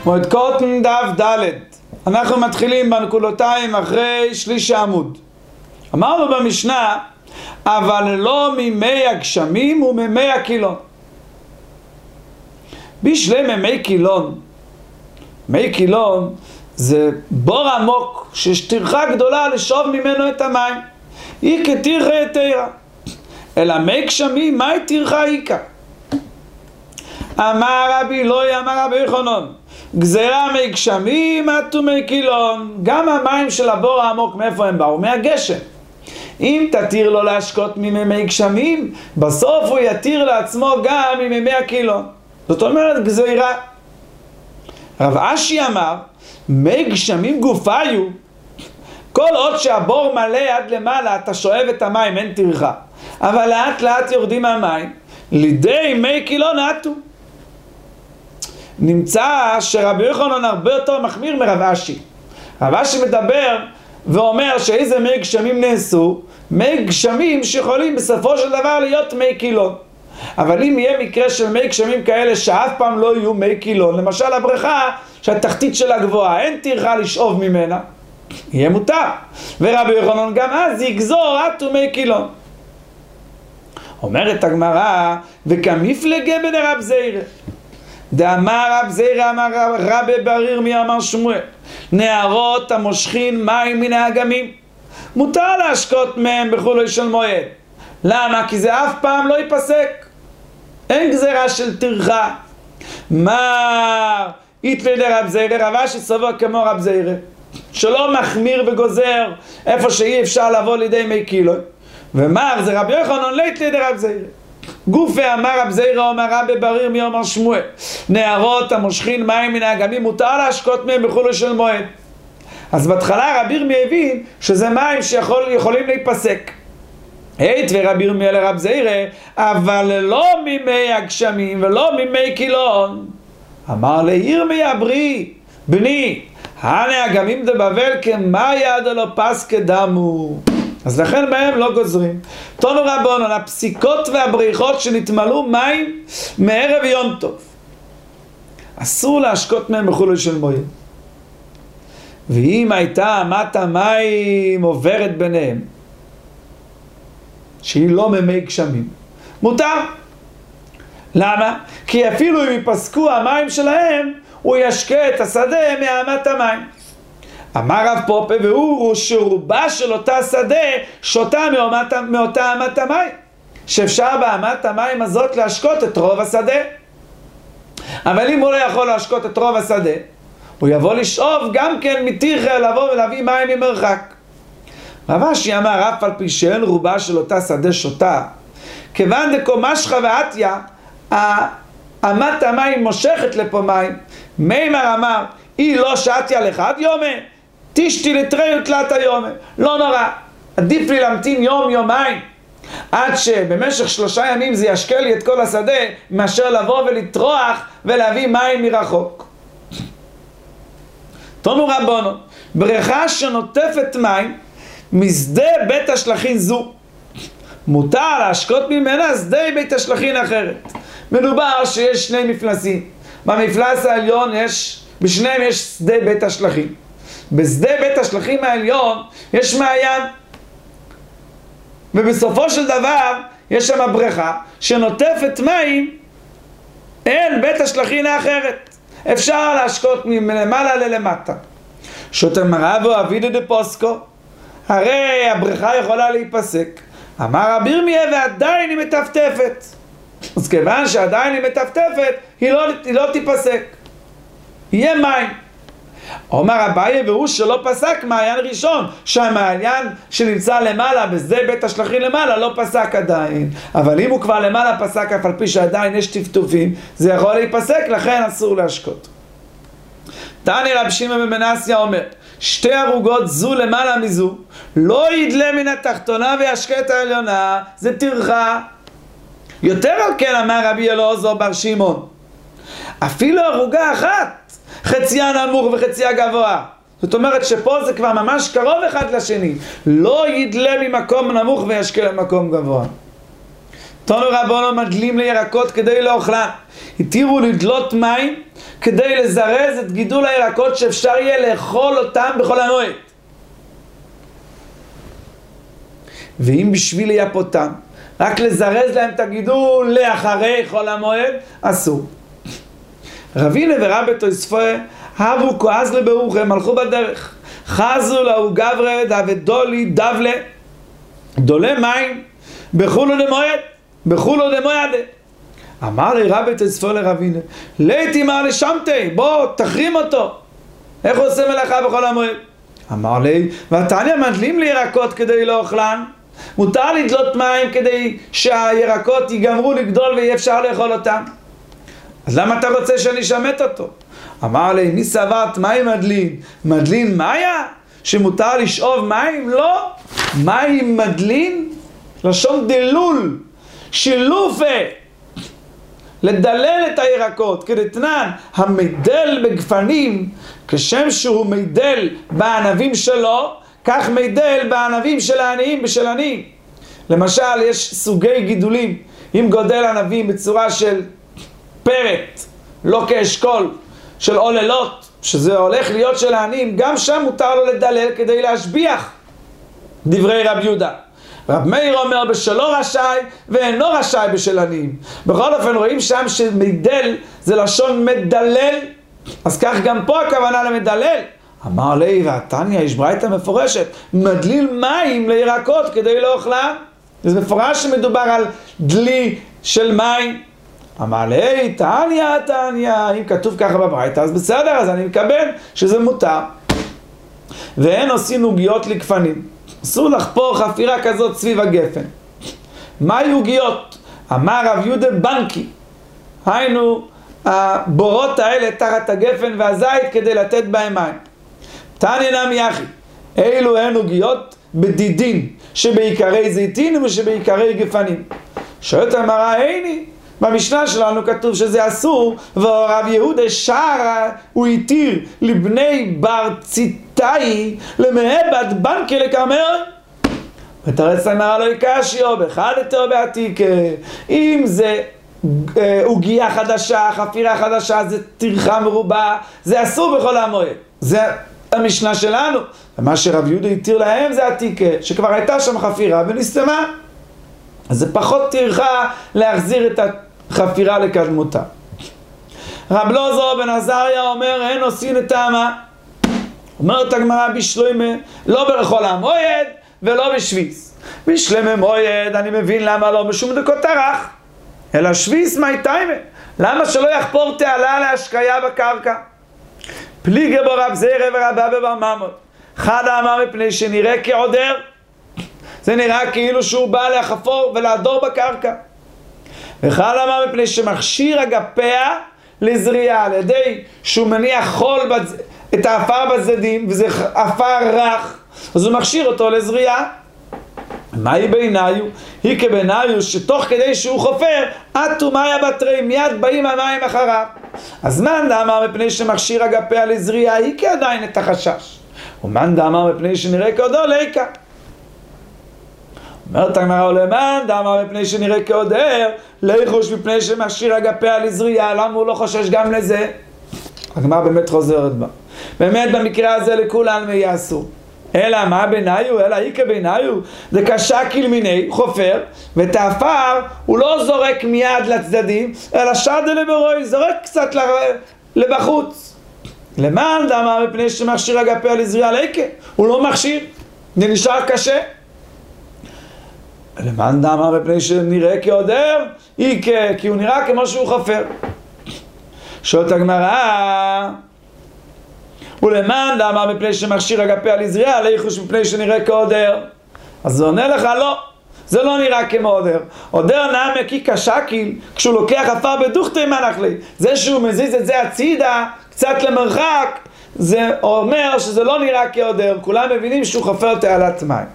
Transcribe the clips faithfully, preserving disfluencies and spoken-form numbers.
מועד קוטן דף ד'. אנחנו מתחילים בנקודותיים אחרי שליש העמוד. אמרנו במשנה, אבל לא ממי הגשמים וממי הקילון. בשלי ממי קילון, מי קילון זה בור עמוק שיש טרחה גדולה לשאוב ממנו את המים. היא כטרחה יתרה. אלא מי גשמים, מהי טרחה איקה? אמר רבי אלוהי, אמר רבי יוחנן, גזירה מי גשמים עטו מי קילון. גם המים של הבור העמוק, מאיפה הם באו? מהגשם. אם תתיר לו להשקות ממי גשמים, בסוף הוא יתיר לעצמו גם ממי הקילון. זאת אומרת גזירה. רב אשי אמר, מי גשמים גופיו, כל עוד שהבור מלא עד למעלה אתה שואב את המים, אין טרחה, אבל לאט לאט יורדים מהמים, לידי מי קילון עטו. נמצא שרבי יוחנן הרבה יותר מחמיר מרב אשי. רב אשי מדבר ואומר שאיזה מי גשמים נעשו, מי גשמים שיכולים בסופו של דבר להיות מי קילון. אבל אם יהיה מקרה של מי גשמים כאלה שאף פעם לא יהיו מי קילון, למשל הבריכה שהתחתית שלה גבוהה, אין טרחה לשאוב ממנה, יהיה מותר. ורבי יוחנן גם אז יגזור עטו מי קילון. אומרת הגמרא, וכמפלגה בן רב זירא, דאמר רב זירא אמר רבי בריר מי אמר שמואל, נהרות המושכין מים מן האגמים מותר להשקות מהם בחולו של מועד. למה? כי זה אף פעם לא ייפסק, אין גזירה של טרחה. מה יתלה לרב זירא? רב אשי סבור כמו רב זירא, שלא מחמיר וגוזר איפה שאי אפשר לבוא לידי מי קילון. ומר זה רבי יוחנן לא יתלה לרב זירא. גופי אמר רב זירא אומר רבי בריר מי אומר שמואל, נהרות המושכין מים מן האגמים מותר להשקות מהם בחולו של מועד. אז בהתחלה רבי ירמיה הבין שזה מים שיכולים להיפסק. היית ורבי ירמיה לרב זירא, אבל לא ממי הגשמים ולא ממי קילון. אמר לירמיה בריא, בני, הנה אגמים דבבל כמה יד לא פס כדמו. אז לכן בהם לא גוזרים. תנו רבונן, הפסיקות והבריחות שנתמלאו מים מערב יום טוב, אסור להשקות מהם בחולו של מועד. ואם הייתה אמת המים עוברת ביניהם, שהיא לא ממי גשמים, מותר. למה? כי אפילו אם ייפסקו המים שלהם, הוא ישקה את השדה מאמת המים. אמר רב פופה, והוא שרובה של אותה שדה שותה מאותה, מאותה אמת המים, שאפשר באמת המים הזאת להשקות את רוב השדה. אבל אם הוא לא יכול להשקות את רוב השדה, הוא יבוא לשאוב גם כן מטרחה, לבוא ולהביא מים ממרחק. רב אשי אמר, אף על פי שאין רובה של אותה שדה שותה, כיוון דקו משכה ועתיה, אמת המים מושכת לפה מים. מימר אמר, היא לא שעתיה לך עד יומה, תשתי לתרי ותלת היומה. לא נורא, עדיף לי להמתין יום יומיים עד שבמשך שלושה ימים זה ישקה לי את כל השדה, מאשר לבוא ולטרוח ולהביא מים מרחוק. תנו רבונו, בריכה שנוטפת מים משדה בית השלכין זו, מותר להשקות ממנה שדה בית השלכין אחרת. מדובר שיש שני מפלסים, במפלס העליון יש, בשניהם יש שדה בית השלכין. בשדה בית השלכין העליון יש מעיין, ובסופו של דבר יש שם בריכה שנוטפת מים אל בית השלכין האחרת. אפשר להשקות מלמעלה ללמטה. שותם רבו אבידו דפוסקו, הרי הבריכה יכולה להיפסק. אמר רבי ירמיה, ועדיין היא מטפטפת. אז כיוון שעדיין היא מטפטפת, היא לא, היא לא תיפסק, יהיה מים. אומר אביי, והוא שלא פסק מעיין ראשון, שהמעיין שנמצא למעלה בשדה בית השלכין למעלה לא פסק עדיין. אבל אם הוא כבר למעלה פסק, אף על פי שעדיין יש טפטופים, זה יכול להיפסק, לכן אסור להשקות. תני רב שמעון בן מנסיה אומר, שתי ערוגות זו למעלה מזו, לא ידלה מן התחתונה וישקה את העליונה, זה טרחה. יותר על כן אמר רבי אלעזר בר שמעון, אפילו ערוגה אחת, חציה נמוך וחציה גבוה. זאת אומרת שפה זה כבר ממש קרוב אחד לשני, לא ידלה ממקום נמוך וישקה למקום גבוה. תנו רבונו מדלים לירקות כדי לאוכלם. התירו לדלות מים כדי לזרז את גידול הירקות שאפשר יהיה לאכול אותם בכל המועד. ואם בשביל לייפותם, רק לזרז להם את הגידול לאחרי חול המועד, אסור. רבינה ורבי תוספות הבו כועס לברוכם, הלכו בדרך. חזו לאו גברה דבדולי דבלה, דולה מים, בחולו דמועד, בחולו דמועד. אמר לי רבי תוספות לרבינה, ליתי מר לשמתי, בוא תחרים אותו. איך הוא עושה מלאכה בכל המועד? אמר לי, ותניא מדלים לי ירקות כדי לאוכלן, מותר לדלות מים כדי שהירקות ייגמרו לגדול ויהיה אפשר לאכול אותם. אז למה אתה רוצה שאני אשמט אותו? אמר לי, מי סברת מים מדלין? מדלין מאיה? שמותר לשאוב מים? לא. מים מדלין? לשון דלול, שילופה, לדלל את הירקות, כדתנן, המדל בגפנים, כשם שהוא מדל בענבים שלו, כך מדל בענבים של העניים בשל עניים. למשל, יש סוגי גידולים. אם גודל ענבים בצורה של פרט, לא כאשכול, של עוללות, שזה הולך להיות של העניים, גם שם מותר לו לדלל כדי להשביח. דברי רב יהודה. רב מאיר אומר בשלו רשאי ואינו רשאי בשל עניים. בכל אופן רואים שם שמדל זה לשון מדלל, אז כך גם פה הכוונה למדלל. אמר לי, והתניא יש ברייתא מפורשת, מדליל מים לירקות כדי לאוכלם. זה מפורש שמדובר על דלי של מים. אמר לי, תניא, תניא, אם כתוב ככה בברייתא, אז בסדר, אז אני מקבל שזה מותר. ואין עושים עוגיות לגפנים. אסור לחפור חפירה כזאת סביב הגפן. מהי עוגיות? אמר רב יהודה בנקי. היינו, הבורות האלה תחת הגפן והזית כדי לתת בהם מים. תניא נמי אחי, אילו הן עוגיות בדידין, שבעיקרי זיתין ושבעיקרי גפנים. שואלת המראה, איני, במשנה שלנו כתוב שזה אסור, והרב יהודה שרה, הוא התיר לבני בר ציטאי, למהבת בנקי לקרמר. ותרץ המראה לא יקשיו, באחד יותר בעתיק, אם זה עוגיה חדשה, חפירה חדשה, זה טרחה מרובה, זה אסור בכל המועד. זה המשנה שלנו. ומה שרב יהודה התיר להם זה עתיקה, שכבר הייתה שם חפירה ונסתמה. אז זה פחות טרחה להחזיר את החפירה לקדמותה. רב אלעזר בן עזריה אומר, אין עושים את טעמה. אומרת הגמרא בשלומה, לא בכל המועד ולא בשביס. בשלמה מועד אני מבין למה לא בשום דקות טרח, אלא שביס מי טיימה. למה שלא יחפור תעלה להשקיה בקרקע? פליגה בו רב זירא ורבא בבר ממון. אחד אמר מפני שנראה כעודר, זה נראה כאילו שהוא בא לחפור ולעדור בקרקע. ואחד אמר מפני שמכשיר אגפיה לזריעה, על ידי שהוא מניח חול בצ... את האפר בצדדים, וזה אפר רך, אז הוא מכשיר אותו לזריעה. מהי בעיניו? היא כבעיניו שתוך כדי שהוא חופר, עטו מאיה בתרי, מיד באים המים אחריו. אז מאן דאמר מפני שמכשיר אגפיה לזריעה, היא כעדיין את החשש. ומאן דאמר מפני שנראה כעודר ליקה. אומרת הגמרא, ולמאן דאמר מפני שנראה כעודר, ליחוש מפני שמכשיר אגפיה לזריעה, למה הוא לא חושש גם לזה? הגמרא באמת חוזרת בה. באמת במקרה הזה לכולן יעשו. אלא מה ביניו? אלא איקה ביניו? זה כשקיל מיני, חופר, ואת האפר הוא לא זורק מיד לצדדים, אלא שדה לברוי, זורק קצת לבחוץ. למאן דאמר מפני שמכשיר אגפיה לזריעה ליקה, הוא לא מכשיר, זה נשאר קשה. למאן דאמר מפני שנראה כעודר, איקה, כי הוא נראה כמו שהוא חופר. שואלת הגמרא, ולמאן דאמר מפני שמכשיר אגפיה לזריעה, ליחוש מפני שנראה כעודר. אז זה עונה לך, לא, זה לא נראה כמו עודר. עודר נעמה כי כשקיל, כשהוא לוקח עפר בדוכתא מנחלי. זה שהוא מזיז את זה הצידה, קצת למרחק, זה אומר שזה לא נראה כעודר. כולם מבינים שהוא חופר תעלת מים.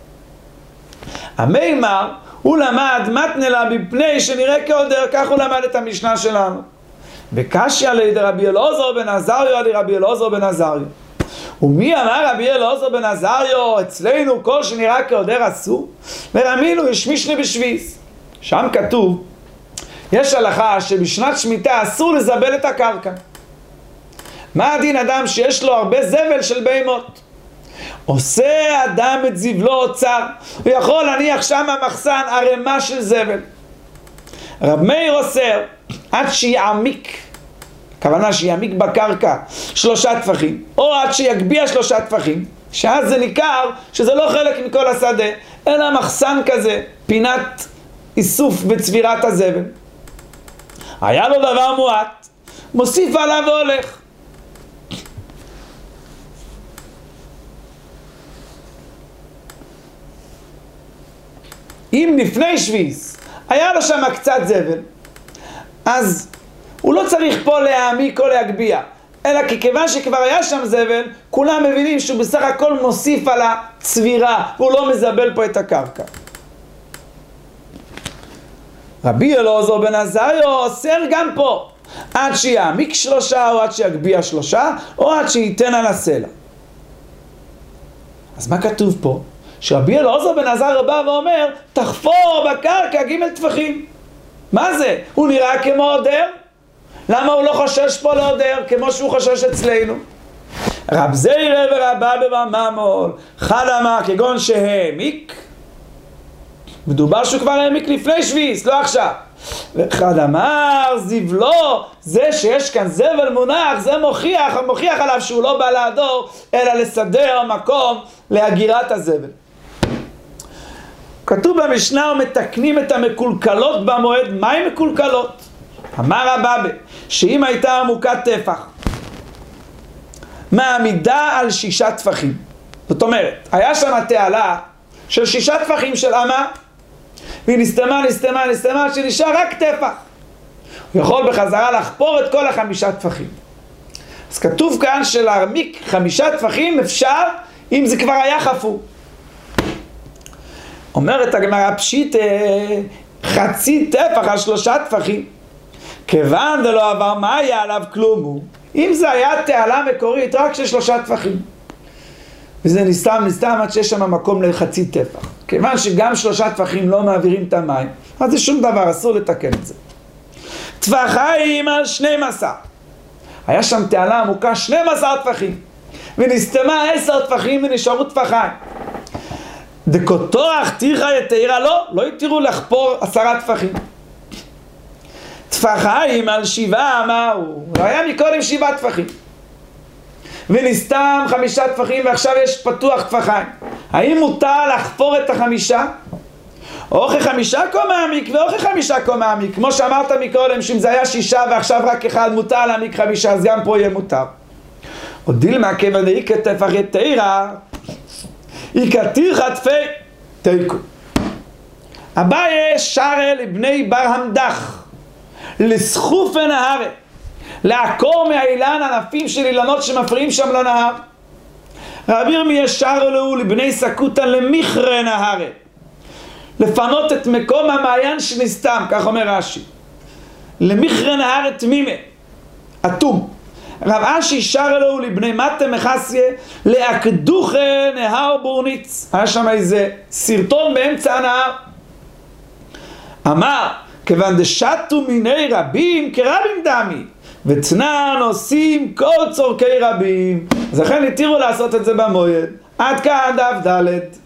המימר, הוא למד מתנלה בפני שנראה כעודר, כך הוא למד את המשנה שלנו. וקשיא לידי רבי אלעזר בן עזריה לרבי אלעזר בן עזריה. ומי אמר רבי אלעזר בן עזריה, אצלנו כל שנראה כעודר אסור? ורמינו יש משנה בשביס, שם כתוב, יש הלכה שבשנת שמיטה אסור לזבל את הקרקע. מה הדין אדם שיש לו הרבה זבל של בהמות? עושה אדם את זבלו אוצר, הוא יכול להניח שם המחסן ערימה של זבל. רב מאיר אוסר עד שיעמיק, הכוונה שיעמיק בקרקע שלושה טפחים, או עד שיגביע שלושה טפחים, שאז זה ניכר שזה לא חלק מכל השדה, אלא מחסן כזה, פינת איסוף בצבירת הזבל. היה לו דבר מועט, מוסיף עליו והולך. אם לפני שביס היה לו שם קצת זבל, אז הוא לא צריך פה להעמיק או להגביע, אלא כיוון שכבר היה שם זבל, כולם מבינים שהוא בסך הכל מוסיף על הצבירה, והוא לא מזבל פה את הקרקע. רבי אלעזר בן עזריה אוסר גם פה, עד שיעמיק שלושה, או עד שיגביע שלושה, או עד שייתן על הסלע. אז מה כתוב פה? שרבי אלעזר בן עזריה בא ואומר, תחפור בקרקע ג' טפחים. מה זה? הוא נראה כמו עודר? למה הוא לא חושש פה לעודר כמו שהוא חושש אצלנו? רב זיירה ורבה בממול, חד אמר כגון שהעמיק, מדובר שהוא כבר העמיק לפני שביס, לא עכשיו. וחד אמר זבלו, זה שיש כאן זבל מונח, זה מוכיח, מוכיח עליו שהוא לא בא לעדור, אלא לסדר מקום להגירת הזבל. כתוב במשנה ומתקנים את המקולקלות במועד. מה עם מקולקלות? אמר רבבה, שאם הייתה עמוקת טפח מעמידה על שישה טפחים, זאת אומרת, היה שם תעלה של שישה טפחים של אמה, והיא נסתמה, נסתמה, נסתמה, שנשאר רק טפח, הוא יכול בחזרה לחפור את כל החמישה טפחים. אז כתוב כאן שלהעמיק חמישה טפחים אפשר אם זה כבר היה חפור. אומרת הגמרא פשיט חצי טפח על שלושה טפחים, כיוון דלא עבר מה היה עליו כלום הוא, אם זה היה תעלה מקורית רק של שלושה טפחים, וזה נסתם נסתם עד שיש שם מקום לחצי טפח, כיוון שגם שלושה טפחים לא מעבירים את המים, אז זה שום דבר, אסור לתקן את זה. טפחיים על שנים עשר, היה שם תעלה עמוקה שנים עשר טפחים, ונסתמה עשר טפחים ונשארו טפחיים. דקותוח תירא יתירה, לא, לא יתירו לחפור עשרה טפחים. טפחיים על שבעה, מה הוא? היה מקודם שבעה טפחים. ונסתם חמישה טפחים ועכשיו יש פתוח טפחיים. האם מותר לחפור את החמישה? אוכל חמישה כה מעמיק ואוכל חמישה כה מעמיק. כמו שאמרת מקודם, שאם זה היה שישה ועכשיו רק אחד מותר להעמיק חמישה, אז גם פה יהיה מותר. עוד דילמה כיוון דאיקה טפח יתירה, איקה תירא טפי תיקו. אביי שרה לבני בר המדח לסחוף נהר, לעקור מהאילן ענפים של אילנות שמפריעים שם לנהר. רבי ירמיה שרה לו לבני סקוטה למכרה נהר, לפנות את מקום המעיין שנסתם, כך אומר רש"י, למכרה נהר תמימה, אטום. רב אשי שרה לו לבני מטה מחסיה להקדוכה נהר בורניץ, היה שם איזה סרטון באמצע הנהר. אמר כיוון דשתו מיני רבים כרבים דמי ותנן עושים כל צורכי רבים, אז לכן התירו לעשות את זה במועד. עד כאן דף ד'.